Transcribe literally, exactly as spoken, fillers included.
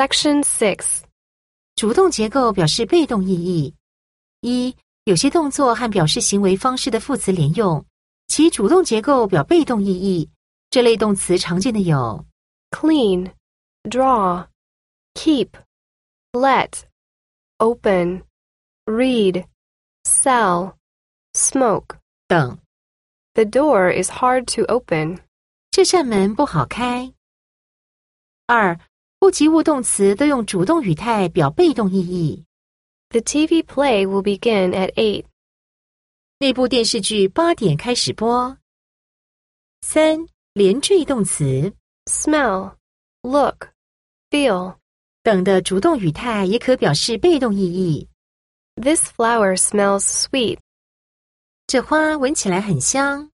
Section six. 主动结构表示被动意义。一、有些动作和表示行为方式的副词连用，其主动结构表被动意义。这类动词常见的有 Clean, draw, keep, let, open, read, sell, smoke. 等。 The door is hard to open. 这扇门不好开。二、不及物动词都用主动语态表被动意义。 The T V play will begin at eight. 那部电视剧八点开始播。三、连缀动词 Smell, look, feel. 等的主动语态也可表示被动意义。 This flower smells sweet. 这花闻起来很香。